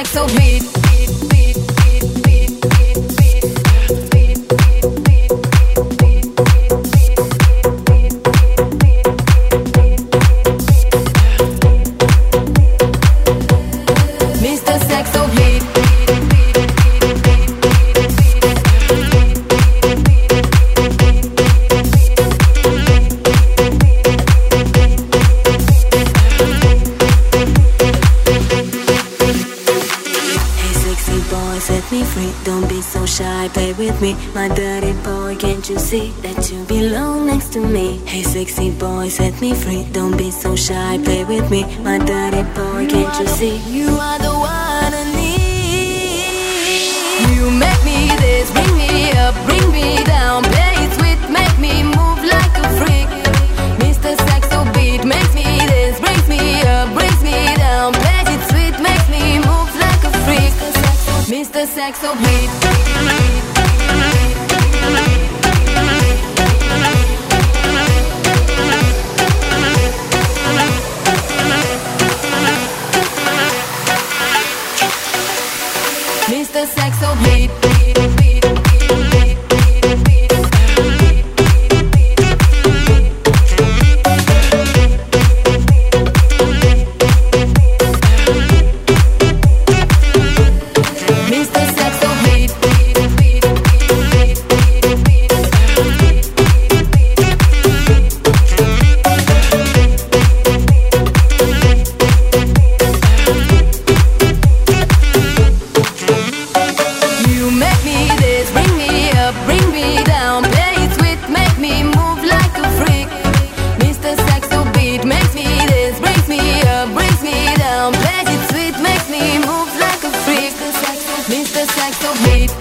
Saxo beat. Mr. Saxo beat. Set me free, don't be so shy, play with me. My dirty boy, can't you see that you belong next to me? Hey sexy boy, set me free, don't be so shy, play with me. My dirty boy, can't you see? You are the one I need. You make me this, bring me up, bring me down. Play it sweet, make me move like a freak. Mr. Saxo beat makes me this, brings me up, brings me down. Play it sweet, makes me move like a freak. Mr. Saxo beat. Mr. Saxo beat. Mr. Saxo beat.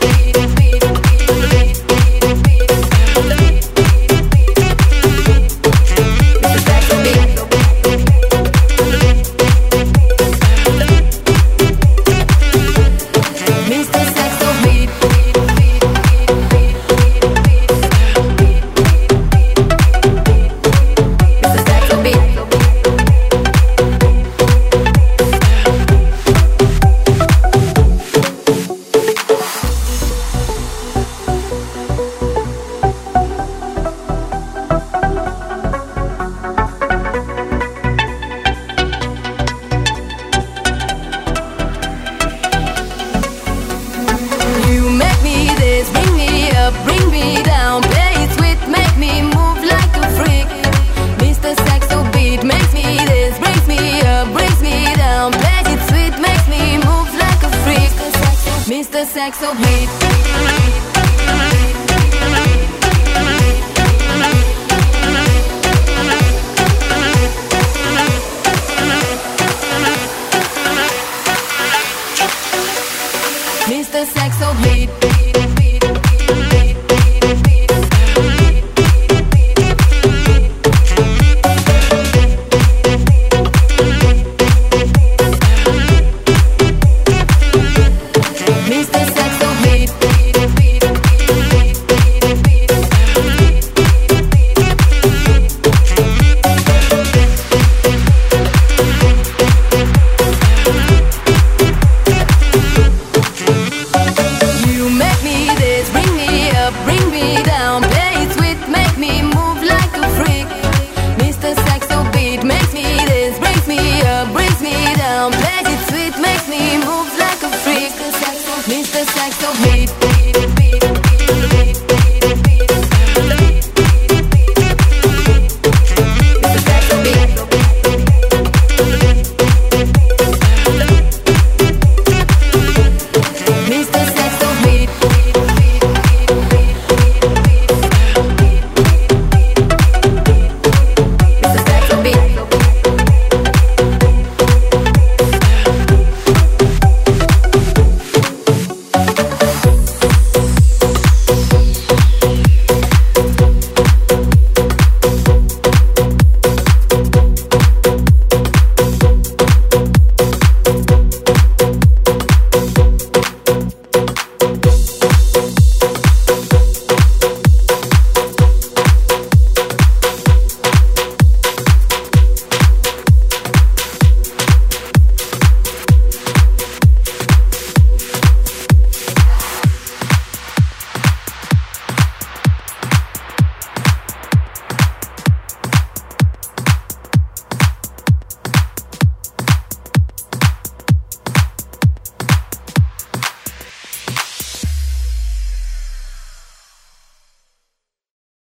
Bring me down, play it sweet, make me move like a freak. Mr. Saxo beat makes me this, brings me up, brings me down. Play it sweet, makes me move like a freak. Mr. Saxo beat. Mr. Saxo beat. Bring me down, play it sweet, make me move like a freak. Mr. Saxo beat makes me this, brings me up, brings me down. Play it sweet, makes me move like a freak. Mr. Saxo beat.